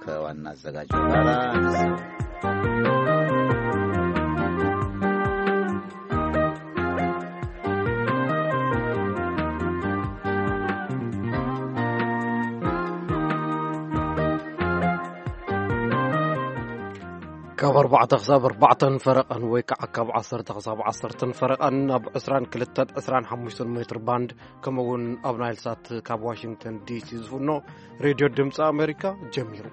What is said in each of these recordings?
ከዋና አዘጋጁ ጋር ካብ 4 ክሳብ 4 ፈረቐን ወይ ከዓ ካብ 10 ክሳብ 10 ፈረቐን ኣብ 22-25 ሜትር ባንድ ከምኡውን ኣብ ናይል ሳት ካብ ዋሽንግተን ዲሲ ዝፍኖ ሬድዮ ድምፂ ኣሜሪካ ጀሚሩ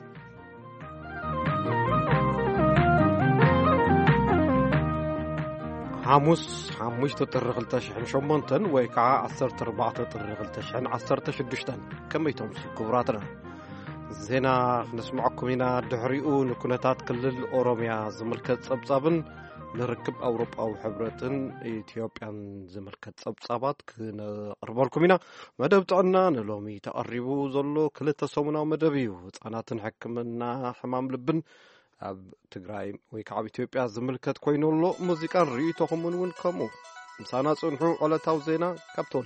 ሐሙስ 5 ጥሪ 2008 ወይ ከዓ 14 ጥሪ 2016 ከመይቶም ክቡራትና ዜና نسمعكم هنا دحريو نكونتات كل أوروميا زملكت صبصابن نركب أوروبا أو حبرتن إثيوبيان زملكت صبصابات كنقربلكم هنا مدب تعنا نلومي تقربوا زلو كل تسومنا ومدبيو صاناتن حكمنا حمام لبن أب تجراي ويكعب إثيوبيا زملكت كوينولو موسيقى ريتهم من كمو مسانا صنحو على توزينا كابتول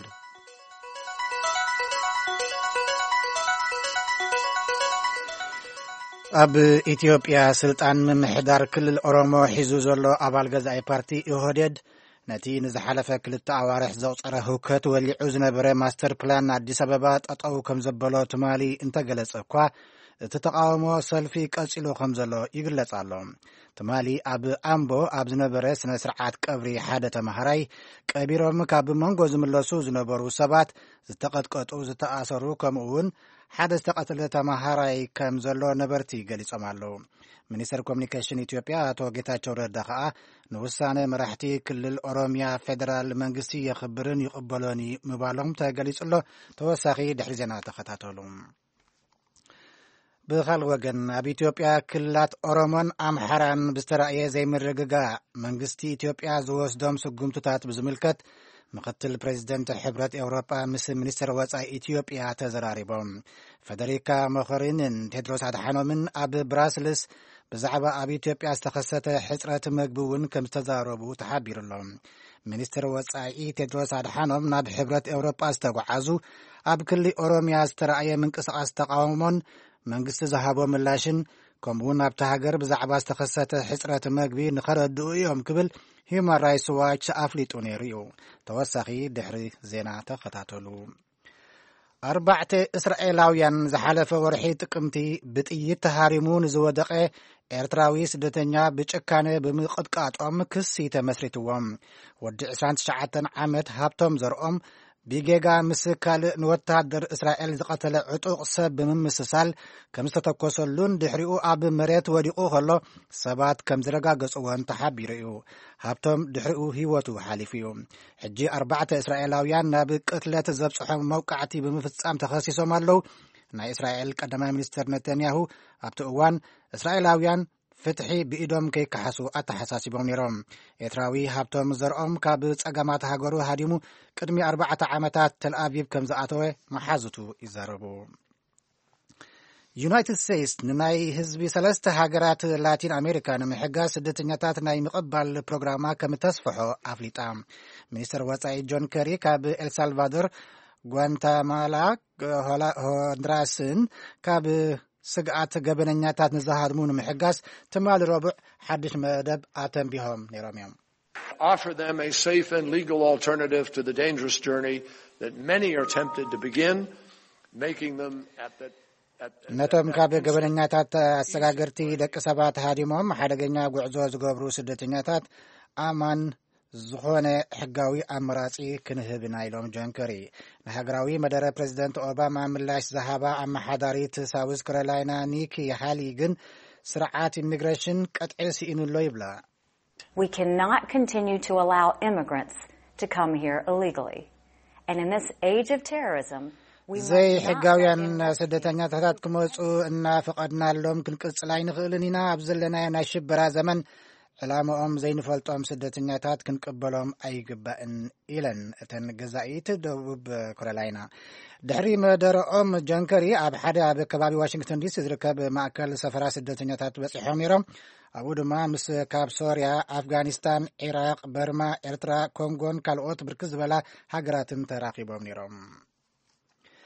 ኣብ ኢትዮጵያ ስልጣን ምምሕዳር ክልል ኦሮሞ ሒዙ ዘሎ ኣባል ገዛኢ ፓርቲ ኢህወዴድ ነቲ ንዝሓለፈ ክልተ ኣዋርሕ ዘውፀረ ህውከት ወሊዑ ዝነበረ ማስተር ፕላን ኣዲስ ኣበባ ጠጠው ከም ዘበሎ ትማሊ እንተገለጸ እኳ እቲ ተቃውሞ ሰልፊ ቀፂሉ ከም ዘሎ ይግለጽ ኣሎ። ትማሊ ኣብ ኣምቦ ኣብ ዝነበረ ስነ ስርዓት ቀብሪ ሓደ ተማሃራይ ቀቢሮም ካብ መንጎ ዝምለሱ ዝነበሩ ሰባት ዝተቐጥቀጡ ዝተኣሰሩ ከምኡውን ሓደ ዝተቐተለ ተማሃራይ ከም ዘሎ ነበርቲ ገሊጾም ኣለዉ። ሚኒስትር ኮሙኒኬሽን ኢትዮጵያ አቶ ጌታቸው ረዳ ከዓ ንውሳነ መራሕቲ ክልል ኦሮሚያ ፌደራል መንግስቲ የኽብርን ይቕበሎን ምባሎም ተገሊጹሎ። ተወሳኺ ድሕሪ ዜና ተኸታተሉ። ብኻልእ ወገን ኣብ ኢትዮጵያ ክልላት ኦሮሞን ኣምሓራን ብዝተረእየ ዘይምርግጋእ መንግስቲ ኢትዮጵያ ዝወስዶም ስጉምትታት ብዝምልከት ምክትል ፕሬዚደንት ሕብረት ኤውሮጳ ምስ ሚኒስትር ወፃኢ ኢትዮጵያ ተዘራሪቦም ፌደሪካ ሞኸሪንን ቴድሮስ ኣድሓኖምን ኣብ ብራስልስ ብዛዕባ ኣብ ኢትዮጵያ ዝተኸሰተ ሕፅረት ምግቢ እውን ከም ዝተዛረቡ ተሓቢሩሎም። ሚኒስትር ወፃኢ ቴድሮስ ኣድሓኖም ናብ ሕብረት ኤውሮጳ ዝተጓዓዙ ኣብ ክልል ኦሮሚያ ዝተረእየ ምንቅስቃስ ተቃውሞን መንግስቲ ዝሃቦ ምላሽን ከምኡውን ኣብቲ ሃገር ብዛዕባ ዝተኸሰተ ሕፅረት ምግቢ ንኸረድኡ እዮም ክብል ሂውማን ራይትስ ዋች ኣፍሊጡ ነይሩ እዩ። ተወሳኺ ድሕሪ ዜና ተኸታተሉ። 4 እስራኤላውያን ዝሓለፈ ወርሒ ጥቅምቲ ብጥይት ተሃሪሙ ንዝወደቐ ኤርትራዊ ስደተኛ ብጭካነ ብምቕጥቃጦም ክሲ ተመስሪትዎም። ወዲ 29 ዓመት ሃብቶም ዘርኦም ቢጌጋ ምስ ካልእ ንወታደር እስራኤል ዝቐተለ ዕጡቕ ሰብ ብምምስሳል ከም ዝተተኮሰሉን ድሕሪኡ ኣብ መሬት ወዲቑ ከሎ ሰባት ከም ዝረጋገጽዎን ተሓቢሩ እዩ። ሃብቶም ድሕሪኡ ህይወቱ ሓሊፉ እዩ። ሕጂ 4 እስራኤላውያን ናብ ቅትለት ዘብጽሖም መውቃዕቲ ብምፍጻም ተኸሲሶም ኣለዉ። ናይ እስራኤል ቀዳማይ ሚኒስትር ነተንያሁ ኣብቲ እዋን እስራኤላውያን ፍትሒ ብኢዶም ከይከሓሱ ኣተሓሳሲቦም ነይሮም። ኤርትራዊ ሃብቶም ዘርኦም ካብ ጸገማት ሃገሩ ሃዲሙ ቅድሚ 4 ዓመታት ተልኣቪቭ ከም ዝኣተወ መሓዝቱ ይዛረቡ። ዩናይትድ ስቴትስ ንናይ ህዝቢ 3 ሃገራት ላቲን ኣሜሪካ ንምሕጋዝ ስደተኛታት ናይ ምቕባል ፕሮግራማ ከም ተስፍሖ ኣፍሊጣ። ሚኒስትር ወፃኢ ጆን ከሪ ካብ ኤልሳልቫዶር፣ ጓንታማላ፣ ሆንዱራስን ካብ ስግኣት ገበነኛታት ንዝሃድሙ ንምሕጋዝ ትማሊ ረቡዕ ሓድሽ መደብ ኣተንቢሆም ነይሮም እዮም። Offer them a safe and legal alternative to the dangerous journey that many are tempted to begin, making them ነቶም ካብ ገበነኛታት ኣሰጋገርቲ ደቂ ሰባት ሃዲሞም ሓደገኛ ጉዕዞ ዝገብሩ ስደተኛታት ኣማን ዝኾነ ሕጋዊ ኣመራጺ ክንህብና ኢሎም ጆን ከሪ። ንሃገራዊ መደረ ፕሬዚደንት ኦባማ ምላሽ ዝሃባ ኣመሓዳሪት ሳውዝ ካሮላይና ኒኪ ሃሊ ግን ስርዓት ኢሚግሬሽን ቀጥዒ ሲኢኑሎ ይብላ። We cannot continue to allow immigrants to come here illegally. And in this age of terrorism, ዘይ ሕጋውያን ስደተኛታት ክመፁ እናፈቐድናሎም ክንቅጽል ኣይንኽእልን ኢና። ኣብ ዘለና ናይ ሽበራ ዘመን ዕላምኦም ዘይንፈልጦም ስደተኛታት ክንቅበሎም ኣይግባእን ኢለን እተን ገዛኢት ደቡብ ካሮላይና። ድሕሪ መደረኦም ጆን ከሪ ኣብ ሓደ ኣብ ከባቢ ዋሽንግተን ዲሲ ዝርከብ ማእከል ሰፈራ ስደተኛታት በፂሖም ነይሮም። ኣብኡ ድማ ምስ ካብ ሶርያ፣ ኣፍጋኒስታን፣ ኢራቅ፣ በርማ፣ ኤርትራ፣ ኮንጎን ካልኦት ብርክት ዝበላ ሃገራትን ተራኺቦም ነይሮም።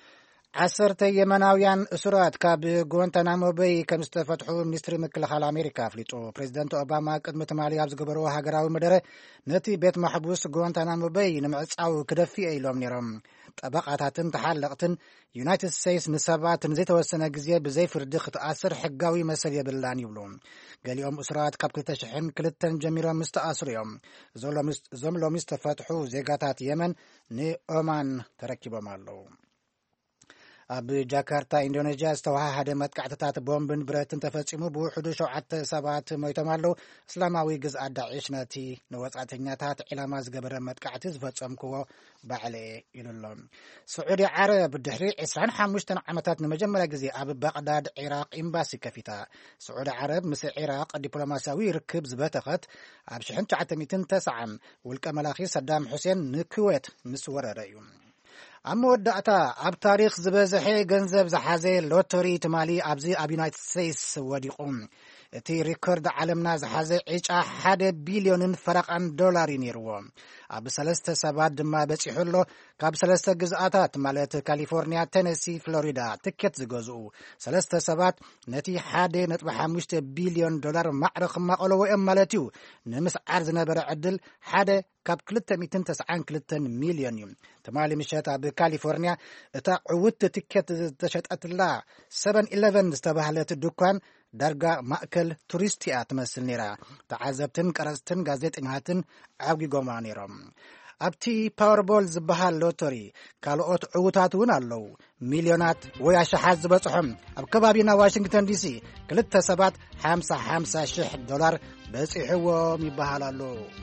10 የመናውያን እስራት ካብ ጓንታናሞ ቤይ ከም ዝተፈትሑ ሚኒስትሪ ምክልኻል ኣሜሪካ ኣፍሊጡ ፕሬዚደንት ኦባማ ቅድሚ ትማሊ ኣብ ዝገበርዎ ሃገራዊ መደረ ነቲ ቤት ማሕቡስ ጓንታናሞ ቤይ ንምዕጻው ክደፊእ ኢሎም ነይሮም ጠበቃታትን ተሓለቕትን ዩናይትድ ስቴትስ ንሰባት ንዘይተወሰነ ግዜ ብዘይ ፍርዲ ክትኣስር ሕጋዊ መሰል የብላን ይብሉ ገሊኦም እስራት ካብ 2002 ጀሚሮም ዝተኣስሩ እዮም እዞም ሎሚ ዝተፈትሑ ዜጋታት የመን ንኦማን ተረኪቦም ኣለዉ ኣብ ጃካርታ ኢንዶኔዥያ ዝተዋሃደ መጥቃዕትታት ቦምብን ብረትን ተፈጺሙ ብውሕዱ 7 ሰባት ሞይቶም ኣለዉ እስላማዊ ግዝኣት ዳዒሽ ነቲ ንወጻእተኛታት ዕላማ ዝገበረ መጥቃዕቲ ዝፈጸምክዎ ባዕለ ኢሉሎም ስዑዲ ዓረብ ድሕሪ 25 ዓመታት ንመጀመርያ ግዜ ኣብ ባግዳድ ኢራቅ ኤምባሲ ከፊታ ስዑዲ ዓረብ ምስ ኢራቅ ዲፕሎማስያዊ ርክብ ዝበተኸት ኣብ 1990 ውልቀ መላኺ ሰዳም ሁሴን ንኩዌት ምስ ወረረ እዩ ኣብ መወዳእታ ኣብ ታሪክ ዝበዝሐ ገንዘብ ዝሓዘ ሎተሪ ትማሊ ኣብዚ ኣብ ዩናይትድ ስቴትስ ወዲቑ እቲ ሪኮርድ ዓለምና ዝሓዘ ዕጫ 1 ቢልዮንን ፈረቓን ዶላር ነይርዎ ኣብ 3 ሰባት ድማ በፂሑ ኣሎ ካብ 3 ግዝኣታት ማለት ካሊፎርኒያ ቴነሲ ፍሎሪዳ ትኬት ዝገዝኡ 3 ሰባት ነቲ 1.5 ቢልዮን ዶላር ማዕረ ክማቐለዎ እዮም ማለት እዩ ንምስዓር ዝነበረ ዕድል 1 ካብ 292 ሚልዮን እዩ ትማሊ ምሸት ኣብ ካሊፎርኒያ እታ ዕውት ትኬት ዝተሸጠትላ 7-11 ዝተባህለት ድኳን ዳርጋ ማእከል ቱሪስት እያ ትመስል ነይራ ተዓዘብትን ቀረፅትን ጋዜጠኛትን ዓጊጎማ ነይሮም ኣብቲ ፓወርቦል ዝበሃል ሎተሪ ካልኦት ዕውታት እውን ኣለዉ ሚልዮናት ወይ ኣሽሓት ዝበፅሖም ኣብ ከባቢና ዋሽንግተን ዲሲ 2 ሰባት $50,000 በፂሕዎም ይበሃላሉ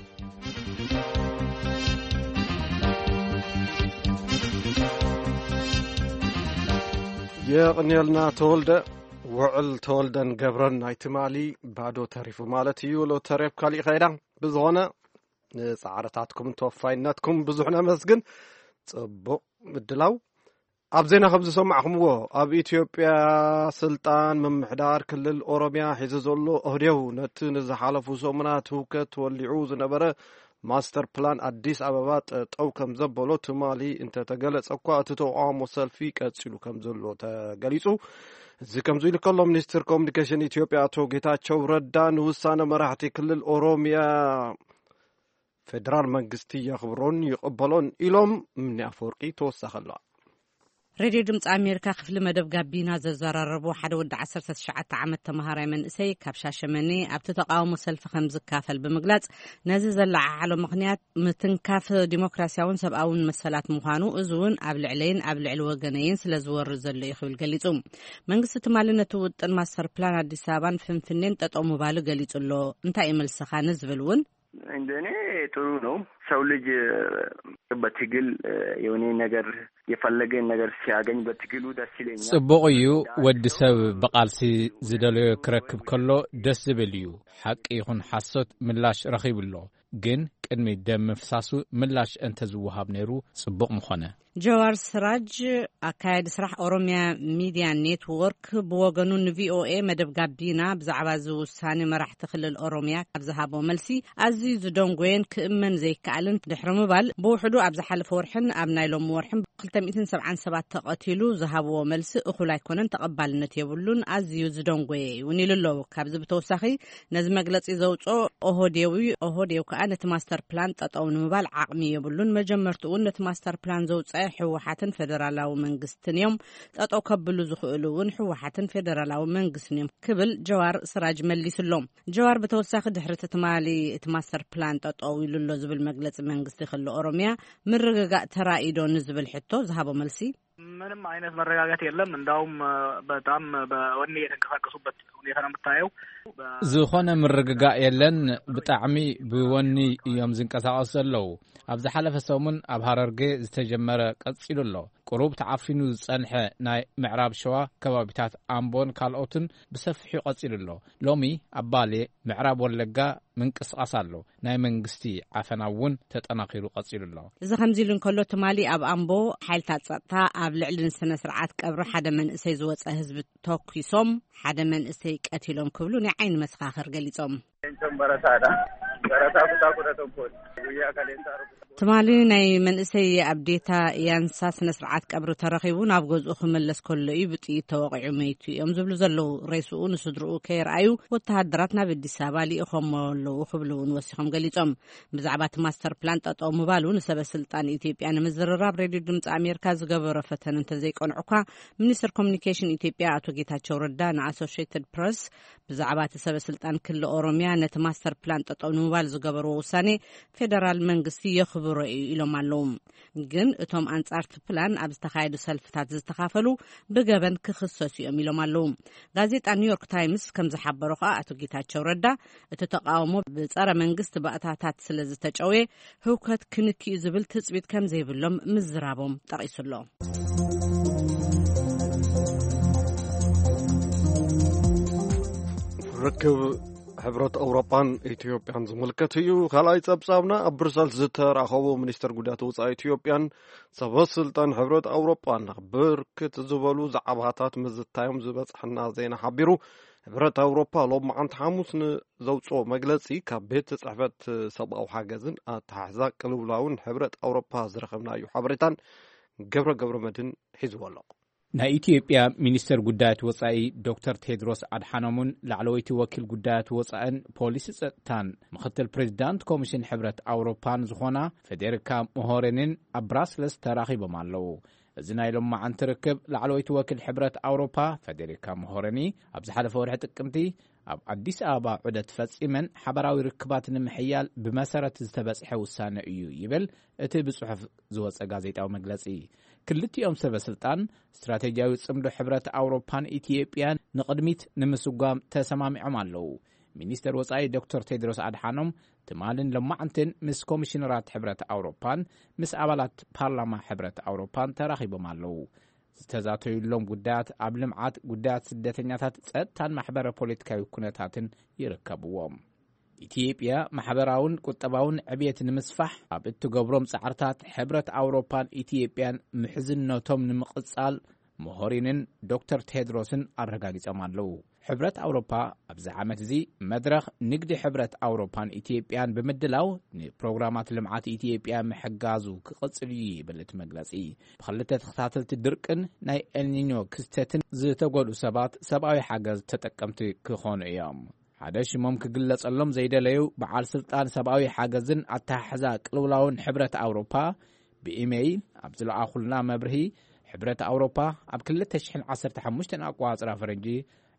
የቕንየልና ተወልደ ውዕል ተወልደን ገብረን ናይ ትማሊ ባዶ ተሪፉ ማለት እዩ ሎተሪ ካሊእ ኸይዳ ብዝኾነ ንፃዕረታትኩም ተወፋይነትኩም ብዙሕ ነመስግን ጽቡቕ ምድላው ኣብ ዜና ከም ዝሰማዕኹምዎ ኣብ ኢትዮጵያ ስልጣን ምምሕዳር ክልል ኦሮሚያ ሒዙ ዘሎ ኦህዴው ነቲ ንዝሓለፉ ሰሙናት ህውከት ወሊዑ ዝነበረ ማስተር ፕላን አዲስ አበባ ጠጠው ከም ዘበሎ ትማሊ እንተተገለጸ እኳ እቲ ተቃውሞ ሰልፊ ቀጽሉ ከም ዘሎ ተገሊጹ እዚ ከም ዝኢሉ ከሎ ሚኒስትር ኮሙኒኬሽን ኢትዮጵያ አቶ ጌታቸው ረዳ ንውሳነ መራሕቲ ክልል ኦሮሚያ ፌደራል መንግስቲ ያኽብሮን ይቕበሎን ኢሎም ምን አፈወርቂ ተወሳኸላ ሬድዮ ድምፂ ኣሜሪካ ክፍሊ መደብ ጋቢና ዘዘራረቡ ሓደ ወዲ 19 ዓመት ተማሃራይ መንእሰይ ካብ ሻሸመኔ ኣብቲ ተቃውሞ ሰልፊ ከም ዝካፈል ብምግላጽ ነዚ ዘለዓዓሎ ምኽንያት ምትንካፍ ዲሞክራሲያውን ሰብኣውን መሰላት ምዃኑ እዙውን ኣብ ልዕለይን ኣብ ልዕሊ ወገነይን ስለ ዝወርድ ዘሎ ይኽብል ገሊጹ መንግስቲ ትማሊ ነቲ ውጥን ማስተር ፕላን አዲስ አበባን ፍንፍኔን ጠጠው ምባሉ ገሊጹ ኣሎ እንታይ ይመልሰኻ ንዝብል እውን እንደኔ ጥሩ ነው ሰው ልጅ በትግል የሆነ ነገር የፈለገ ነገር ሲያገኝ በትግሉ ደስ ይለኛል ጽቡቕ እዩ ወዲ ሰብ በቃልሲ ዝደልዮ ክረክብ ከሎ ደስ ዝብል እዩ ሓቂ ይኹን ሓሶት ምላሽ ረኺብሎ ግን ቅድሚ ደም ምፍሳሱ ምላሽ እንተ ዝወሃብ ነይሩ ጽቡቕ ምኾነ ጀዋር ስራጅ አካሄድ ስራሕ ኦሮሚያ ሚዲያ ኔትወርክ ብወገኑ ንቪኦኤ መደብ ጋቢና ብዛዕባ ዝውሳኔ መራሕቲ ክልል ኦሮሚያ ኣብ ዝሃቦ መልሲ ኣዝዩ ዝደንጎየን ክእመን ዘይከኣልን ድሕሪ ምባል ብውሕዱ ኣብ ዝሓለፈ ወርሕን ኣብ ናይ ሎሚ ወርሕን 277 ተቐቲሉ ዝሃብዎ መልሲ እኹል ኣይኮነን ተቐባልነት የብሉን ኣዝዩ ዝደንጎየ እውን ኢሉ ኣሎ ካብዚ ብተወሳኺ ነዚ መግለፂ ዘውፅኦ ኦህዴው ከዓ ነቲ ማስተር ፕላን ጠጠው ንምባል ዓቕሚ የብሉን መጀመርቱ እውን ነቲ ማስተር ፕላን ዘውፅአ ሕወሓትን ፌደራላዊ መንግስትን እዮም ጠጠው ከብሉ ዝኽእሉ እውን ሕወሓትን ፌደራላዊ መንግስትን እዮም ክብል ጀዋር ስራጅ መሊስሎም ጀዋር በተወሳኺ ድሕሪ ትማሊ እቲ ማስተር ፕላን ጠጠው ኢሉሎ ዝብል መግለፂ መንግስቲ ክልል ኦሮሚያ ምርግጋእ ተራኢዶ ንዝብል ሕቶ ዝሃቦ መልሲ ምንም አይነት መረጋጋት የለም እንዳውም በጣም በወኔ የተንቀሳቀሱበት ሁኔታ ነው የምታየው ዝኾነ ምርግጋእ የለን ብጣዕሚ ብወኒ እዮም ዝንቀሳቀሱ ዘለው ኣብ ዝሓለፈ ሰሙን ኣብ ሃረርጌ ዝተጀመረ ቀጽሉ ኣሎ ቁሩብ ተዓፊኑ ዝጸንሐ ናይ ምዕራብ ሸዋ ከባቢታት ኣምቦን ካልኦትን ብሰፊሑ ቀጽሉ ኣሎ ሎሚ ኣብ ባሌ ምዕራብ ወለጋ ምንቅስቃስ ኣሎ ናይ መንግስቲ ዓፈናውን ተጠናኺሩ ቀጽሉ ኣሎ እዚ ከምዚ ኢሉ እንከሎ ትማሊ ኣብ ኣምቦ ሓይልታት ጸጥታ ኣብ ልዕሊ ስነ ስርዓት ቀብሪ ሓደ መንእሰይ ዝወፀ ህዝቢ ተኩሶም ሓደ መንእሰይ ቀቲሎም ክብሉ ናይ ዓይኒ መስኻኽር ገሊጾም በረታ ቁረቶ ጉያ ካሌንታሩ ትማሊ ናይ መንእሰይ ኣብዴታ ያንሳ ስነ ስርዓት ቀብሪ ተረኺቡ ናብ ገዝኡ ክመለስ ከሎ እዩ ብጥይት ተወቂዑ መይቱ እዮም ዝብሉ ዘለው ሬስኡ ንስድርኡ ከይርኣዩ ወተሃደራት ናብ አዲስ አበባ ሊኢኾም ኣለዉ ክብሉ እውን ወሲኾም ገሊፆም ብዛዕባ እቲ ማስተር ፕላን ጠጠው ምባሉ ንሰበስልጣን ኢትዮጵያ ንምዝርራብ ሬድዮ ድምፂ ኣሜሪካ ዝገበሮ ፈተነ እንተዘይቆንዑ እኳ ሚኒስትር ኮሚኒኬሽን ኢትዮጵያ አቶ ጌታቸው ረዳ ንኣሶሺየትድ ፕሬስ ብዛዕባ እቲ ሰበስልጣን ክልል ኦሮሚያ ነቲ ማስተር ፕላን ጠጠው ንምባል ዝገበርዎ ውሳኔ ፌደራል መንግስቲ ይኽብሮ እዩ ኢሎም ኣለዉ ግን እቶም አንጻርቲ ፕላን ኣብ ዝተኻየዱ ሰልፍታት ዝተኻፈሉ ብገበን ክኽሰሱ እዮም ኢሎም ኣለዉ ጋዜጣ ኒውዮርክ ታይምስ ከም ዝሓበሮ ከዓ አቶ ጌታቸው ረዳ እቲ ተቃውሞ ብጸረ መንግስቲ ባእታታት ስለ ዝተጨወየ ህውከት ክንክኡ ዝብል ትጽቢት ከም ዘይብሎም ምዝራቦም ጠቂሱሎ ርክብ ሕብረት ኣውሮፓን ኢትዮጵያን ዝምልከት እዩ ካልኣይ ጸብጻብና ኣብ ብሩሰልስ ዝተራኸቡ ሚኒስትር ጉዳያት ወጻኢ ኢትዮጵያን ሰበስልጣን ሕብረት ኣውሮፓን ብርክት ዝበሉ ዛዕባታት ምዝታዮም ዝበጽሕና ዜና ሓቢሩ ሕብረት ኣውሮፓ ሎማዓንቲ ሐሙስ ንዘውፅኦ መግለጺ ካብ ቤት ጽሕፈት ሰብኣዊ ሓገዝን ኣተሓሕዛ ቅልውላውን ሕብረት ኣውሮፓ ዝረኸብናዩ ሓበሬታን ገብረ መድህን ሒዝዎ ኣሎ ናይ ኢትዮጵያ ሚኒስትር ጉዳያት ወጻኢ ዶክተር ቴድሮስ አድሓኖምን ላዕለወይቲ ወኪል ጉዳያት ወጻኢን ፖሊሲ ጸጥታን ምክትል ፕሬዚዳንት ኮሚሽን ሕብረት ኣውሮፓን ዝኾና ፌዴሪካ ሞሆሬንን ኣብ ብራስለስ ተራኺቦም ኣለዉ እዚ ናይ ሎማዓንቲ ርክብ ላዕለወይቲ ወኪል ሕብረት ኣውሮፓ ፌዴሪካ ሞሆሬኒ ኣብ ዝሓለፈ ወርሒ ጥቅምቲ ኣብ አዲስ አበባ ዑደት ፈጺመን ሓበራዊ ርክባት ንምሕያል ብመሰረት ዝተበጽሐ ውሳነ እዩ ይብል እቲ ብጽሑፍ ዝወፀ ጋዜጣዊ መግለጺ ክልቲኦም ሰበስልጣን ስትራቴጂያዊ ጽምዶ ሕብረት ኣውሮፓን ኢትዮጵያን ንቅድሚት ንምስጓም ተሰማሚዖም ኣለዉ ሚኒስትር ወጻኢ ዶክተር ቴድሮስ አድሓኖም ትማልን ሎማዓንትን ምስ ኮሚሽነራት ሕብረት ኣውሮፓን ምስ ኣባላት ፓርላማ ሕብረት ኣውሮፓን ተራኺቦም ኣለዉ ዝተዛተዩሎም ጉዳያት ኣብ ልምዓት ጉዳያት ስደተኛታት ጸጥታን ማሕበረ ፖለቲካዊ ኩነታትን ይርከብዎም ኢትዮጵያ ማሕበራውን ቁጠባውን ዕብየት ንምስፋሕ ኣብ እትገብሮም ጻዕርታት ሕብረት ኣውሮፓን ኢትዮጵያን ምሕዝነቶም ንምቕጻል ሞሆሪንን ዶክተር ቴድሮስን ኣረጋጊጾም ኣለዉ ሕብረት ኣውሮፓ ኣብዚ ዓመት እዚ መድረኽ ንግዲ ሕብረት ኣውሮፓን ኢትዮጵያን ብምድላው ንፕሮግራማት ልምዓት ኢትዮጵያ ምሕጋዙ ክቕጽል እዩ ይብል እቲ መግለጺ ብኽልተ ተኸታተልቲ ድርቅን ናይ ኤልኒኞ ክስተትን ዝተጎድኡ ሰባት ሰብኣዊ ሓገዝ ተጠቀምቲ ክኾኑ እዮም ሓደ ሽሞም ክግለጸሎም ዘይደለዩ በዓል ስልጣን ሰብኣዊ ሓገዝን ኣተሓሕዛ ቅልውላውን ሕብረት ኣውሮፓ ብኢሜይል ኣብ ዝለኣኹልና መብርሂ ሕብረት ኣውሮፓ ኣብ 2015 ኣቆጻጽራ ፈረንጂ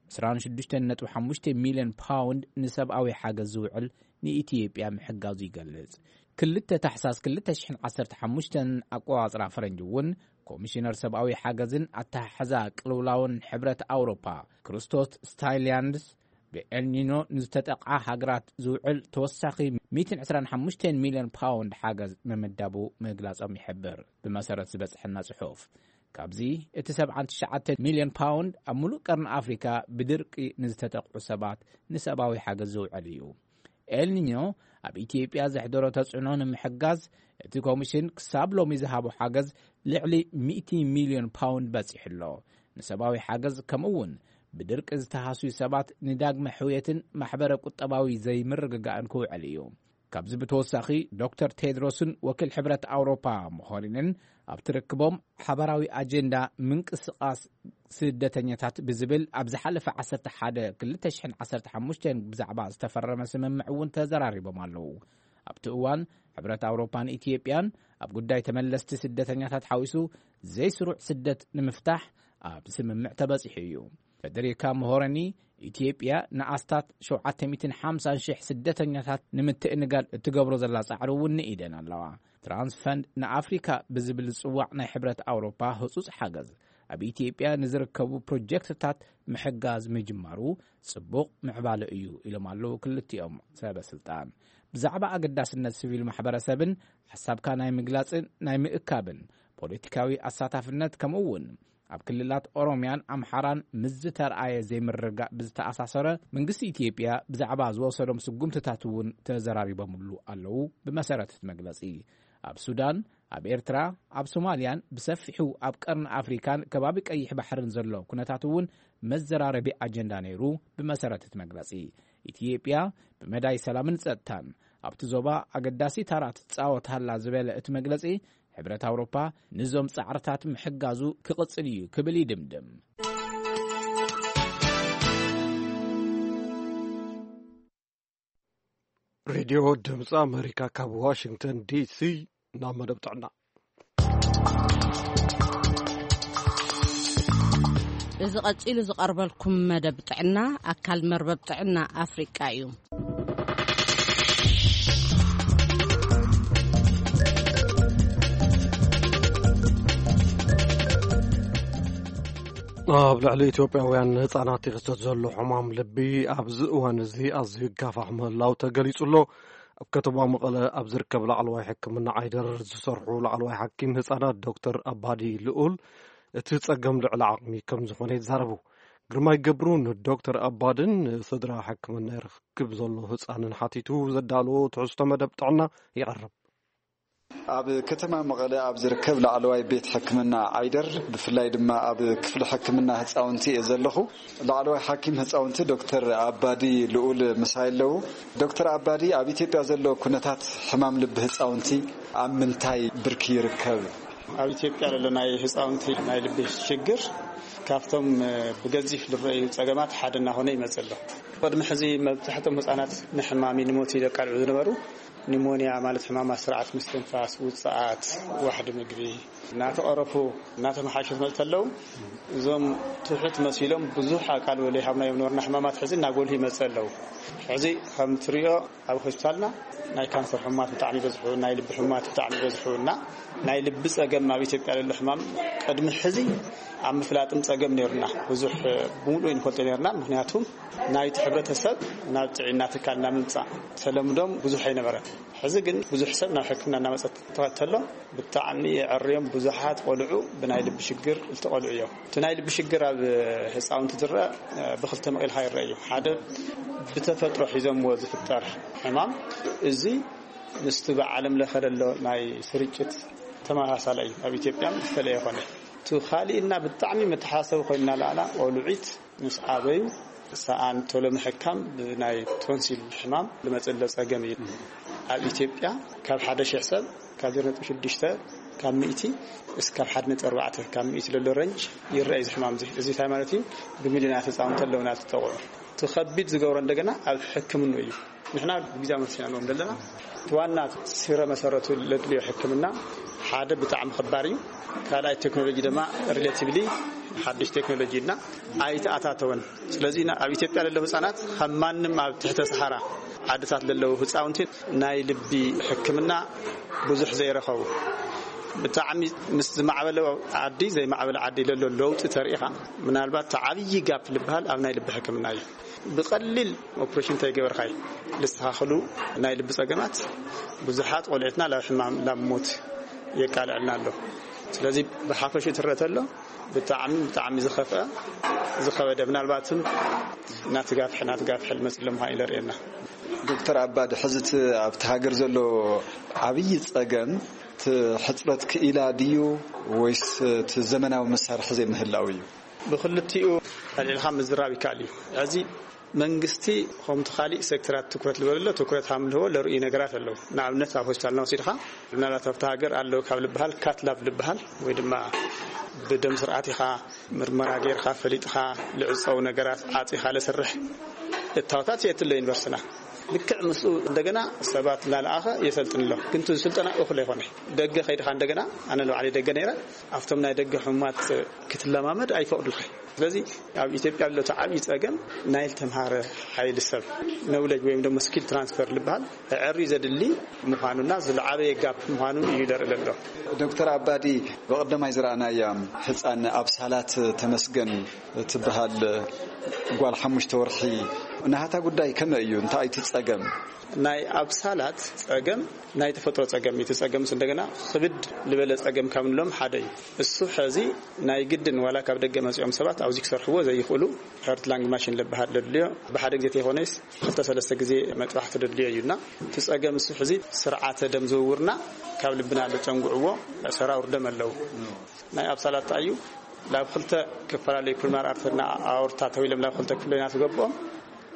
26.5 ሚልዮን ፓውንድ ንሰብኣዊ ሓገዝ ዝውዕል ንኢትዮጵያ ምሕጋዙ ይገልጽ ክልተ ታሕሳስ 2015 ኣቆጻጽራ ፈረንጂ እውን ኮሚሽነር ሰብኣዊ ሓገዝን ኣተሓሕዛ ቅልውላውን ሕብረት ኣውሮፓ ክርስቶስ ስታይልያንድስ ብኤልኒኖ ንዝተጠቕዓ ሃገራት ዝውዕል ተወሳኺ 125 ሚልዮን ፓውንድ ሓገዝ መመደቡ ምግላጾም ይሕብር ብመሰረት ዝበጽሐና ጽሑፍ ካብዚ እቲ 79 ሚልዮን ፓውንድ ኣብ ሙሉእ ቀርኒ ኣፍሪካ ብድርቂ ንዝተጠቕዑ ሰባት ንሰብኣዊ ሓገዝ ዝውዕል እዩ ኤልኒኞ ኣብ ኢትዮጵያ ዘሕደሮ ተጽዕኖ ንምሕጋዝ እቲ ኮሚሽን ክሳብ ሎሚ ዝሃቦ ሓገዝ ልዕሊ 100 ሚልዮን ፓውንድ በፂሕሎ ንሰብኣዊ ሓገዝ ከምኡውን ብድርቂ ዝተሃስዩ ሰባት ንዳግመ ሕውየትን ማሕበረ ቁጠባዊ ዘይምርግጋእን ክውዕል እዩ ካብዚ ብተወሳኺ ዶክተር ቴድሮስን ወኪል ሕብረት ኣውሮፓ ሞሆሪንን ኣብ ትርክቦም ሓበራዊ ኣጀንዳ ምንቅስቓስ ስደተኛታት ብዝብል ኣብ ዝሓለፈ 11/2015 ብዛዕባ ዝተፈረመ ስምምዕ እውን ተዘራሪቦም ኣለዉ ኣብቲ እዋን ሕብረት ኣውሮፓን ኢትዮጵያን ኣብ ጉዳይ ተመለስቲ ስደተኛታት ሓዊሱ ዘይስሩዕ ስደት ንምፍታሕ ኣብ ስምምዕ ተበፂሑ እዩ ፌዴሪካ ሞሆሬኒ ኢትዮጵያ ንኣስታት 750,000 ስደተኛታት ንምትእንጋል እትገብሮ ዘላ ጻዕሪ እውን ንኢደን ኣለዋ ትራንስፈንድ ንኣፍሪካ ብዝብል ጽዋዕ ናይ ሕብረት ኣውሮፓ ህጹጽ ሓገዝ ኣብ ኢትዮጵያ ንዝርከቡ ፕሮጀክትታት ምሕጋዝ ምጅማሩ ጽቡቕ ምዕባለ እዩ ኢሎም ኣለዉ ክልቲኦም ሰበስልጣን ብዛዕባ ኣገዳስነት ሲቪል ማሕበረሰብን ሓሳብካ ናይ ምግላጽን ናይ ምእካብን ፖለቲካዊ ኣሳታፍነት ከምኡውን ኣብ ክልላት ኦሮሚያን ኣምሓራን ምዝተርኣየ ዘይምርጋእ ብዝተኣሳሰረ መንግስቲ ኢትዮጵያ ብዛዕባ ዝወሰዶም ስጉምትታት እውን ተዘራሪቦምሉ ኣለዉ ብመሰረት መግለጺ ኣብ ሱዳን ኣብ ኤርትራ ኣብ ሶማልያን ብሰፊሑ ኣብ ቀርኒ ኣፍሪካን ከባቢ ቀይሕ ባሕርን ዘሎ ኩነታት እውን መዘራረቢ ኣጀንዳ ነይሩ ብመሰረት መግለጺ ኢትዮጵያ ብመዳይ ሰላምን ጸጥታን ኣብቲ ዞባ ኣገዳሲ ታራት ጻወት ሃላ ዝበለ እቲ መግለጺ ሕብረት ኣውሮፓ ንዞም ጻዕርታት ምሕጋዙ ክቕጽል እዩ ክብል ይድምድም። ሬድዮ ድምፂ ኣሜሪካ ካብ ዋሽንግተን ዲሲ ናብ መደብ ጥዕና እዚ ቀፂሉ ዝቐርበልኩም መደብ ጥዕና ኣካል መርበብ ጥዕና ኣፍሪቃ እዩ። ኣብ ልዕሊ ኢትዮጵያውያን ህጻናት ይኽሰት ዘሎ ሕማም ልቢ ኣብዚ እዋን እዚ ኣዝዩ ይጋፋሕ ምህላው ተገሊጹሎ። ኣብ ከተማ መቐለ ኣብ ዝርከብ ላዕለዋይ ሕክምና ዓይደር ዝሰርሑ ላዕለዋይ ሓኪም ህጻናት ዶክተር ኣባዲ ልኡል እቲ ጸገም ልዕሊ ዓቕሚ ከም ዝኾነ ይዛረቡ። ግርማይ ገብሩ ንዶክተር ኣባድን ስድራ ሕክምና ይረክብ ዘሎ ህጻንን ሓቲቱ ዘዳልዎ ትሕዝቶ መደብ ጥዕና ይቐርብ። ኣብ ከተማ መቐለ ኣብ ዝርከብ ላዕለዋይ ቤት ሕክምና ዓይደር ብፍላይ ድማ ኣብ ክፍሊ ሕክምና ህፃውንቲ ዘለኹ ላዕለዋይ ሓኪም ህፃውንቲ ዶክተር ኣባዲ ልኡል መሳይለው። ዶክተር ኣባዲ ኣብ ኢትዮጵያ ዘሎ ኩነታት ሕማም ልቢ ህፃውንቲ ኣብ ምንታይ ብርኪ ይርከብ? ኣብ ኢትዮጵያ ዘሎ ናይ ህፃውንቲ ናይ ልቢ ሽግር ካብቶም ብገዚፍ ዝረአዩ ጸገማት ሓደ እናኾነ ይመጽእ ኣሎ። ቅድሚ ሕዚ መብዛሕትኦም ህፃናት ንሕማም ንሞት ይደቃልዑ ዝነበሩ ኒሞኒያ ማለት ሕማማት ስርዓት ምስትንፋስ፣ ውጽኣት፣ ዋሕዲ ምግቢ እናተቐረፉ እናተመሓሸት መጥተለው እዞም ትሑት መሲሎም ብዙሕ ኣቃል ወለይ ሃብናዮም ነበርና ሕማማት ሕዚ እናጎልሁ ይመጽኣለው። ሕዚ ከም ትሪኦ ኣብ ሆስፒታልና ናይ ካንሰር ሕማማት ብጣዕሚ በዝሑ፣ ናይ ልቢ ሕማማት ብጣዕሚ በዝሑና ናይ ልቢ ጸገም ኣብ ኢትዮጵያ ዘሎ ሕማም ቅድሚ ሕዚ ኣብ ምፍላጥም ጸገም ነርና ብዙሕ ብሙሉእ ይንፈልጦ ነርና። ምክንያቱም ናይቲ ሕብረተሰብ ናብ ጥዕና ትካል እናምምጻእ ተለምዶም ብዙሕ ኣይነበረን። ሕዚ ግን ብዙሕ ሰብ ናብ ሕክምና እናመጸት ተኸተሎ ብጣዕሚ የዕርዮም ብዙሓት ቆልዑ ብናይ ልቢ ሽግር ዝተቆልዑ እዮም። እቲ ናይ ልቢ ሽግር ኣብ ህፃውንቲ ዝረአ ብክልተ መቂልካ ይረአ እዩ። ሓደ ብተፈጥሮ ሒዞምዎ ዝፍጠር ሕማም እዚ ምስቲ ብዓለም ለኸ ዘሎ ናይ ስርጭት ተመሳሳሊ እዩ። ኣብ ኢትዮጵያ ዝተለየ ኾነ እቲ ካሊእና ብጣዕሚ መተሓሰብ ኮይና ላዕላ ቆልዑት ምስ ዓበዩ ሰኣን ቶሎ ምሕካም ብናይ ቶንሲል ሕማም ልመጽለ ጸገም እዩ። ኣብ ኢትዮጵያ ካብ 1,000 ሰብ ካብ 0.6 ካብ 100 እስካብ 1.4 ካብ 100 ዘሎ ረንጅ ይረአ እዚ ሕማም እዚ እንታይ ማለት እዩ? ብሚልዮናት ህፃውንቲ ኣለውና ተጠቅዑ ተኸቢድ ዝገብሮ እንደገና ኣብ ሕክምና እዩ። ንሕና ግዜያዊ መስና ነው እንደለና ዋና ሲረ መሰረቱ ለድልዮ ሕክምና ሓደ ብጣዕሚ ከባድ እዩ። ካልኣይ ቴክኖሎጂ ድማ ሪሌቲቭሊ ሓድሽ ቴክኖሎጂና ኣይተኣታተወን። ስለዚህ ኣብ ኢትዮጵያ ዘለዉ ህፃናት ከማንም ኣብ ትሕተ ሰሃራ ዓድታት ዘለዉ ህፃውንቲ ናይ ልቢ ሕክምና ብዙሕ ዘይረኸቡ ብጣዕሚ ምስ ዝማዕበለ ዓዲ ዘይማዕበለ ዓዲ ዘሎ ለውጢ ተሪኢኻ ምናልባት ዓብይ ጋፕ ልበሃል ኣብ ናይ ልቢ ሕክምና እዩ። ብቀሊል ኦፕሬሽን ተይገበርካይ ልስተኻኸሉ ናይ ልቢ ጸገማት ብዙሓት ቆልዑትና ናብ ሕማም ናብ ሞት የቃልዕልና ኣሎ። ስለዚህ ብሓፈሽ ትረተሎ ብጣዕሚ ዝኸበደ ምናልባትም ናትጋፍሕ መስለም ሃይለ ርኤና። ዶክተር ኣባዲ ሕዝት ኣብቲ ሃገር ዘሎ ዓብይ ጸገም ሕጽረት ክኢላ ድዩ ወይስ እቲ ዘመናዊ መሳርሒ ዘይምህላው እዩ? ብክልቲኡ ኣልዕልኻ ምዝራብ ይካእል እዩ። እዚ መንግስቲ ከምቲ ካሊእ ሴክተራት ትኩረት ዝበሎ ትኩረት ሃምልዎ ለርኢ ነገራት ኣለዉ። ንኣብነት ኣብ ሆስፒታልና ወሲድኻ ምናልባት ኣብቲ ሃገር ኣለዉ ካብ ልበሃል ካትላብ ልበሃል ወይ ድማ ብደም ስርዓት ኢኻ ምርመራ ጌርካ ፈሊጥኻ ልዕፀው ነገራት ዓፂኻ ለስርሕ እታወታት የትለ ዩኒቨርስና ልክዕ ምስኡ እንደገና ሰባት ላልኣኸ የሰልጥንሎ ግን እቲ ስልጠና እኹል ኣይኮነ ደገ ከይድኻ እንደገና ኣነ ለባዕለይ ደገ ነይረ ኣብቶም ናይ ደገ ሕሙማት ክትለማመድ ኣይፈቅዱልካይ። ስለዚ ኣብ ኢትዮጵያ ዘሎ ዓብይ ጸገም ናይ ተምሃረ ሓይሊ ሰብ ነውለጅ ወይም ደግሞ ስኪል ትራንስፈር ልበሃል ዕሪ ዘድሊ ምዃኑና ዝለዓበየ ጋፕ ምዃኑ እዩ ደርኢ ዘሎ። ዶክተር ኣባዲ ብቀዳማይ ዝረኣናያ ህፃን ኣብ ሳላት ተመስገን ትበሃል ጓል 5 ወርሒ ናሃታ ጉዳይ ከመይ እዩ? እንታይ ትጸገም? ናይ ኣብሳላት ጸገም ናይ ተፈጥሮ ጸገም ይተጸገምስ እንደገና ክብድ ልበለ ጸገም ካብንሎም ሓደ እዩ። እሱ ሕዚ ናይ ግድን ዋላ ካብ ደገ መጽኦም ሰባት ኣብዚ ክሰርሕዎ ዘይኽእሉ ሄርት ላንግ ማሽን ልበሃል ደልዮ ብሓደ ግዜ ተይኾነስ 2-3 ግዜ መጥባሕቲ ደልዮ እዩና ትጸገም እሱ ሕዚ ስርዓተ ደም ዝውውርና ካብ ልብና ለጨንጉዕዎ ሰራውር ደም ኣለዉ። ናይ ኣብሳላት እዩ ላብ ክልተ ክፈላለዩ ፕሪማር ኣርተሪና ኣውርታ ተዊሎም ላብ ክልተ ክፍለና ተገቦም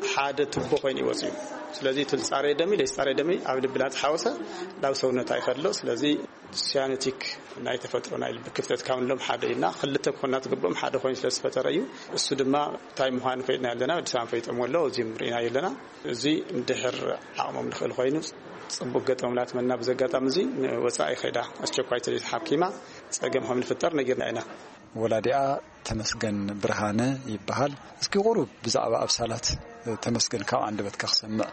حادة تبقين يوصي سلازي تلصاري دمي ليصاري دمي عبد البلاد حوسة لو سونتا يخلص سلازي سيانتيك ناي تفطرو ناي بكفتت كون لهم حادينا خلته كنا تقبلهم حدا خوين سلاس فتريو السو دما تايم هان فينا لنا دسان فيطمولو زي مرينا يلنا زي ندحر عقمم نخل خوينو صبق قطملات منا بزقاطام زي وصاي خيدا اسچكواي تريد حكيمه صقمهم نفطر نغيرنا انا ወላዲኣ ተመስገን ብርሃነ ይባሃል እስኪ ቁሩብ ብዛዕባ ኣብሳላት ተመስገን ካብ አንደበት ከክሰምዕ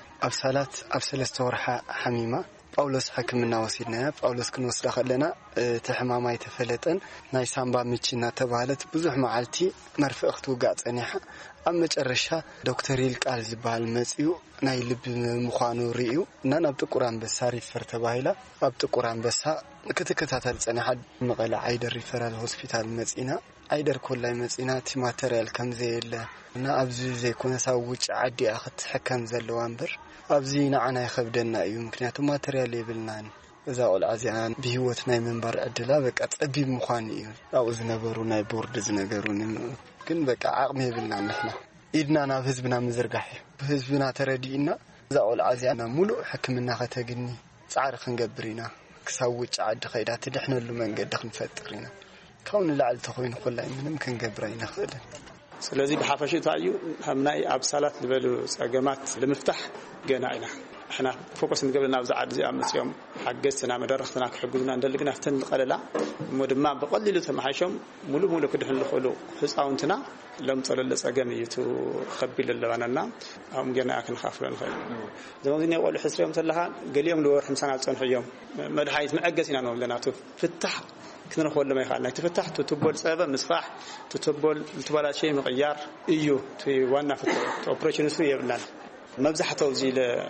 ኣብሳላት ኣብ 3 ወርሓ ሓሚማ ጳውሎስ ሕክምና ወሲድና ጳውሎስ ክንወስዳ ከለና ተሕማማይ ተፈለጠን ናይ ሳምባ ምችና ተባሃለት ብዙሕ መዓልቲ መርፍእ ክትውጋዕ ጸኒሓ ኣብ መጨረሻ ዶክተር ይልቃል ዝበሃል መጽዩ ናይ ልብ ምዃኑ ርኢዩ እና ናብ ጥቁር አንበሳ ሪፈር ተባሂላ ኣብ ጥቁር አንበሳ ክትከታተል ጸኒሓ መቐለ አይደር ሪፈራል ሆስፒታል መጽና አይደር ኮላይ መጽና ቲ ማተሪያል ከምዘየለ እና ኣብዚ ዘይኮነሳው ውጭ ዓዲያ ክትሕከም ዘለዋ እምበር ኣብዚ ንዓና ይኸብደና እዩ ምክንያቱ ማተሪያል ይብልናን እዛ ኦልዓዚያን ብህይወት ናይ መንበር ዕድላ በቃ ጸቢብ ምዃን እዩ አው ዝነበሩ ናይ ቦርድ ዝነገሩን ግን በቃ አቅም ይብልና ነህና ኢድና ናብ ህዝብና ምዝርጋሕ ህዝብና ተረዲኢና እዛ ኦልዓዚያና ሙሉ ሕክምና ከተግኒ ጻዕሪ ክንገብርና ክሳብ ውጭ ዓዲ ኸይዳ ትድሕነሉ መንገዲ ክንፈጥርና ካውን ላዕል ተኾይኑ ኮላይ ምንም ክንገብር አይንኽእልን ስለዚህ በሐፈሽ ታዩ همناي ابسالات لبلو صقمات لمفتح ገና ኢና احنا فوكس نقبلنا بزعد زي امسيوم حجزنا مدرختنا كحجزنا ندلقنا فتن القللا مودما بقليل تمحشم ሙሉ كدحن لخلو حصاونتنا لم صلل صقميتو خبيل اللباننا هم ገና كنخافلن خير زماني يقول حسريهم تلها قليهم لور 50 صنح يوم مدحايت معجزنا ነው ለናቱ ፍታህ كنا نقول لما يخالنا تفتح تتبول سبب مصفاح تتبول تبالا شيء مغيار ايو تي وانا في اوبريشن سو يبلنا مبزحته زي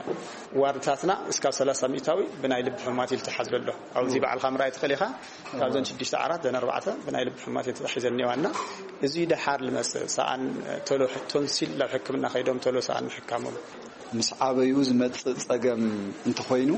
لوارداتنا اسكا 300 ميتاوي بناي لب حمات يلتحز له او زي بعد الخمره يتخليها كابزن 6 4 دنا 4 بناي لب حمات يتحزني وانا ازي دحار لمس ساعن تولو تونسيل لو حكمنا خيدوم تولو ساعن حكامو مسعابيو زمت صقم انت خوينو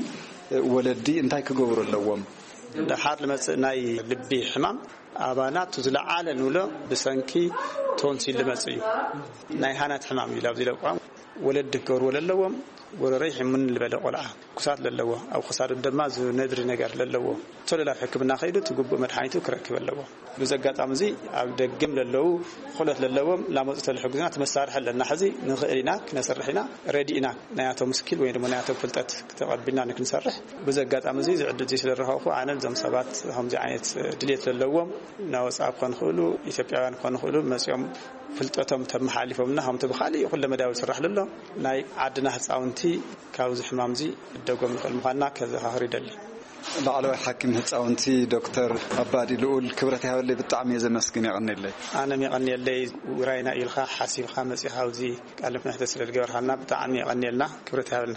ولدي انتي كغبر لوم دحار لمس ناي لبي حمام ابانات تزلعال نوله بسنكي تونسيل لمصيو ناي هانات حمام يلاب زي لقام ولد دكور وللوم وريح من البلد قلعه كسات للوا او خسار الدماز ندري ነገር ለለዎ ቶለላ ሕክምና ኸይዱ ትጉብ መድኃኒቱ ክረክብ ለዎ ብዘጋጣም እዚ ኣብ ደገም ለለው ኹለት ለለዎም ላመጽተ ለሕግዝና ተመሳርሕ ለና ሕዚ ንኽእሊና ክነሰርሕና ረዲኢና ናያቶ ምስኪል ወይ ደሞ ናያቶ ፍልጠት ከተቀብልና ንክንሰርሕ ብዘጋጣም እዚ ዝዕድል ስለረኸው ኣነን ዘም ሰባት همዚ ዓይነት ድሌት ለለዎም ናወጻብ ኮንኹሉ ኢትዮጵያውያን ኮንኹሉ መጽዮም ፍልጠቶም ተመሓሊፎምና هم ተበኻሊ ኩሉ መዳውል ስራሕ ለሎ ናይ ዓድና ህፃውንቲ ካብዚ ሕማምዚ ደጎም ንኽእል ምዃንና ከዘኻኽር ይደሊ ላዕለዋይ ሓኪም ህፃውንቲ ዶክተር ኣባዲ ልኡል ክብረት ይሃበለይ ብጣዕሚ ዘመስግን ይቕኒለይ ኣነ ይቕኒለይ ውራይና ኢልኻ ሓሲብኻ መፂኻ ኣብዚ ቃል ምሕተ ስለዝገበርካልና ብጣዕሚ ይቕኒልና ክብረት ይሃበልና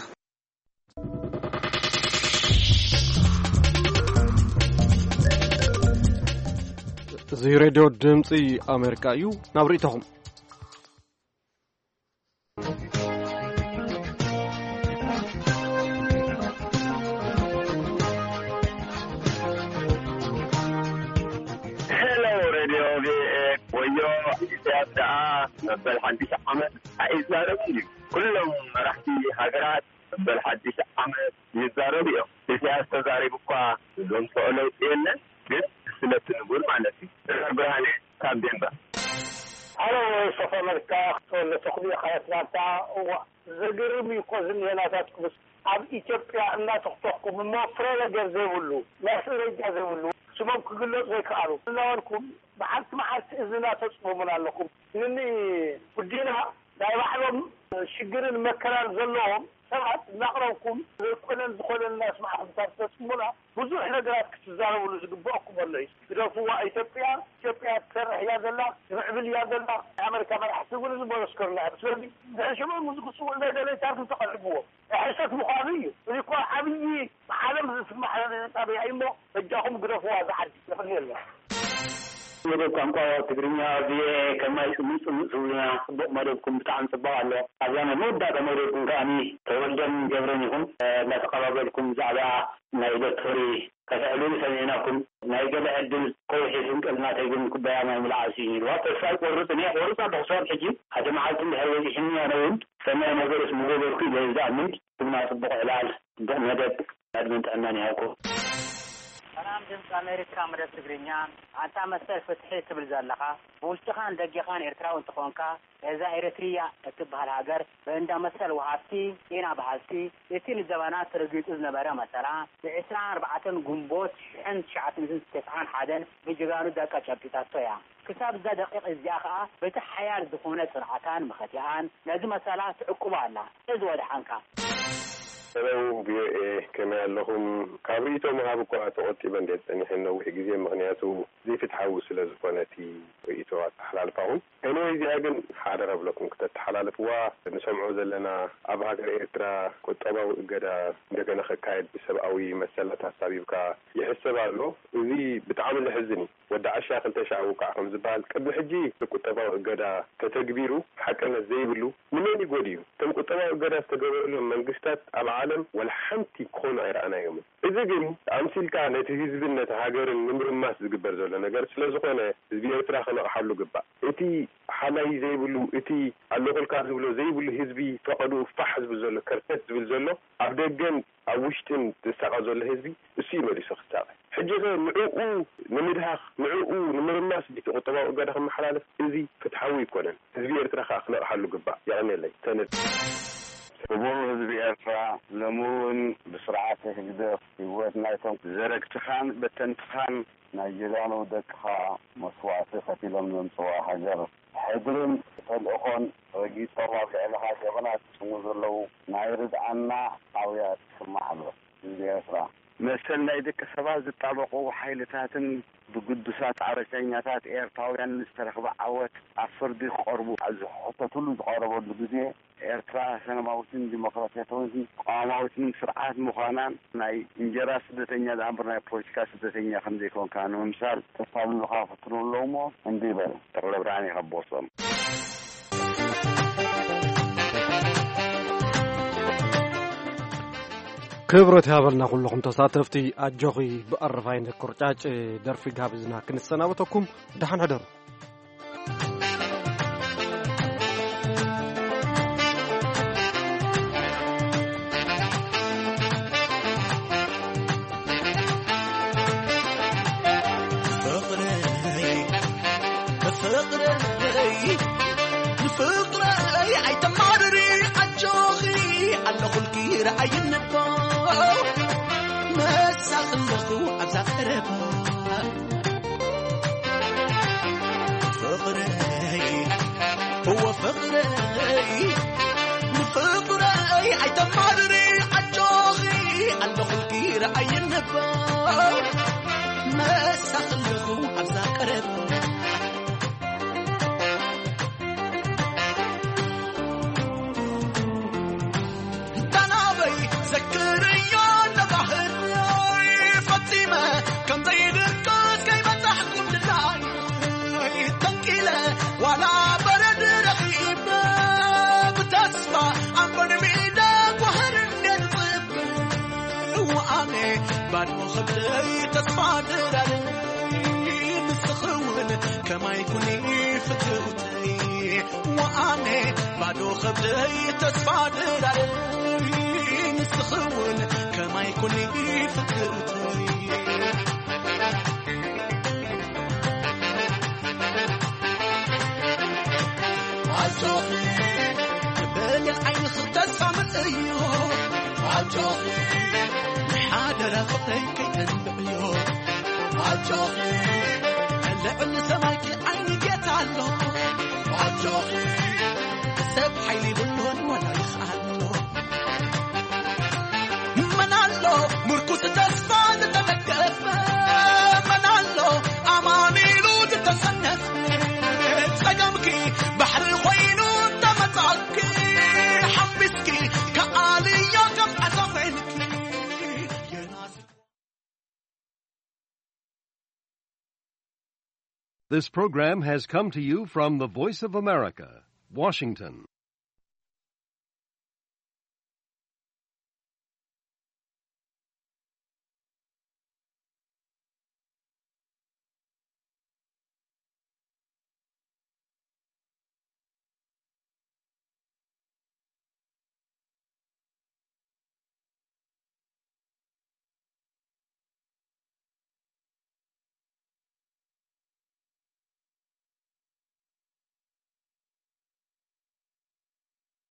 እዚ ሬድዮ ድምፂ ኣሜሪካ እዩ ናብ ርእይተኹም بالحديث عمل إزاربي كلهم رحتي هجرات بالحديث عمل يزاربي سياسة زاربكوا زم سؤالي إلنا بس سلة نقول مالتي برهاني كابين با أنا صفا مركاخ ولا تقضي خياتنا تاع وزقرمي يقوزن يناتاتك بس عب إثيوبيا أنها تخطوحكم ما فريلا جازيولو لا فريلا جازيولو سمام كقولوا زي كارو لونكم محلت إذنا تصبوا من لكم إني بدينا لا يحلم شجر المكان زلهم سمعت نقرأكم كل الناس معهم تسمونا بزوح نقرأ كتزاروا ولا زقبوكم ولا إيش إذا هو إثيوبيا تسرح يا ذلا رعبل يا ذلا أمريكا ما يحسبون زبون يذكرنا بس لي شباب الموسيقى سووا لا لا تعرفوا تقلبوه حسات مخابية ويكون حبيبي حلم اسمع طبيعي مو فجاهم قرفوا هذا حد لفني الله ودكم قوة تقرينها في كما يسمون مرضكم بتاعن صباح الله أجانا مدة مرضكم كاني تولدن جبرنكم لا تقربلكم زعلا نايدتوري كسألون سمعناكم نايجب عدل قوحي سنك ألنا تيجن كبايانا من العاسين وقت الفاق ورطني ورطة بخصوص حجيب هذا معالكم بهالوجه حنيا نوم ሰማይ ነገርስ ሙገበርኩ በዛምን ثم أصبح على دم هدف أدمنت أنني أقول ሰላም ድምፅ አሜሪካ መደብ ትግርኛ አንተ መሰል ፍትሒ ትብል ዘለኻ ብውሽጥኻን ደጊኻን ኤርትራውን ትኾንካ እዛ ኤርትሪያ እትበሃል ሃገር በእንዳ መሰል ወሃብቲ ጤና ባህልቲ እቲ ንዘበናት ትርግጡ ዝነበረ መሰላ ብ24 ጉንቦት 1991 ብጅጋኑ ደቃ ጨቢጣቶ እያ ክሳብ እዛ ደቂቕ እዚኣ ከዓ በቲ ሓያል ዝኾነ ፅንዓታን መኸቲኣን ነዚ መሰላ ትዕቁባ ኣላ እዚ ወድሓንካ ሰላም ቢኤ ከመይ ኣለኹም ካብ ሪኢቶም ሃብ እኳ ተቆጢበ እንደፀኒሐ ነዊሕ ግዜ ምክንያቱ ዘይፍትሓዊ ስለ ዝኾነቲ ሪኢቶ ኣተሓላልፋኹም እኔ እዚኣ ግን ሓደራ ብለኩም ክተተሓላልፍዋ ንሰምዖ ዘለና ኣብ ሃገር ኤርትራ ቁጠባዊ እገዳ እንደገና ክካየድ ብሰብኣዊ መሰላት ሓሳቢብካ ይሕሰብ ኣሎ እዚ ብጣዕሚ ዘሕዝን ወዲ ዓሻ 2,000 ውቃዕ ከም ዝበሃል ቅድሚ ሕጂ ቁጠባዊ እገዳ ተተግቢሩ ሓቅነት ዘይብሉ ንመን ይጎድዩ እቶም ቁጠባዊ እገዳ ዝተገበረሎም መንግስታት ኣብ ዓለም ወላ ሓንቲ ክኾኑ ኣይረኣናዮም እዚ ግን ኣምሲልካ ነቲ ህዝብን ነቲ ሃገርን ንምርማስ ዝግበር ዘሎ ነገር ስለ ዝኾነ ህዝቢ ኤርትራ ክነቕሓሉ ግባእ እቲ ሓላይ ዘይብሉ እቲ ኣለኹልካ ዝብሎ ዘይብሉ ህዝቢ ፈቐዱ ፋሕ ዝብል ዘሎ ከርተት ዝብል ዘሎ ኣብ ደገን ኣብ ውሽጥን ዝሳቐ ዘሎ ህዝቢ እሱ ይመሊሱ ክሳቐ ሕጂ ንዕኡ ንምድሃኽ ንዕኡ ንምርማስ ቁጠባዊ እገዳ ክመሓላለፍ እዚ ፍትሓዊ ይኮነን ህዝቢ ኤርትራ ከዓ ክነቕሓሉ ግባእ ይቕኒለይ ተንድ ክቡር ህዝቢ ኤርትራ ለሙን ብስርዓተ ህግደፍ ህይወት ናይቶም ዘረግትኻን በተንትኻን ናይ ጀጋኑ ደቅኻ መስዋዕቲ ከፊሎም ዘምፅዋ ሃገር ሕድርን ተልእኾን ረጊፆም ኣብ ልዕልኻ ጀበናት ፅሙ ዘለው ናይ ርድዓና ዓብያት ክስማዕ ኣሎ ህዝቢ ኤርትራ መሰል ናይ ደቂ ሰባት ዝጣበቁ ሓይልታትን ብቅዱሳት ዓረሰኛታት ኤርትራውያን ዝተረኽበ ዓወት ኣብ ፍርዲ ክቐርቡ ዝሕተትሉ ዝቐረበሉ ግዜ ኤርትራ ሰላማዊትን ዲሞክራሲያዊትን ቋማዊትን ስርዓት ምዃናን ናይ እንጀራ ስደተኛ ዝኣምር ናይ ፖለቲካ ስደተኛ ከምዘይኮንካ ንምምሳል ተሳልሉካ ፍትንለዎ ሞ እንዲህ በል ጠቅላይ ብርሃን ይኸቦሶም ክብረት ያበልና ኩልኩም ተሳተፍቲ ኣጆኺ ብኣረፋይነ ቁርጫጭ ደርፊ ጋብዝና ክንሰናበተኩም ደሓን ሕደሩ This program has come to you from the Voice of America, Washington.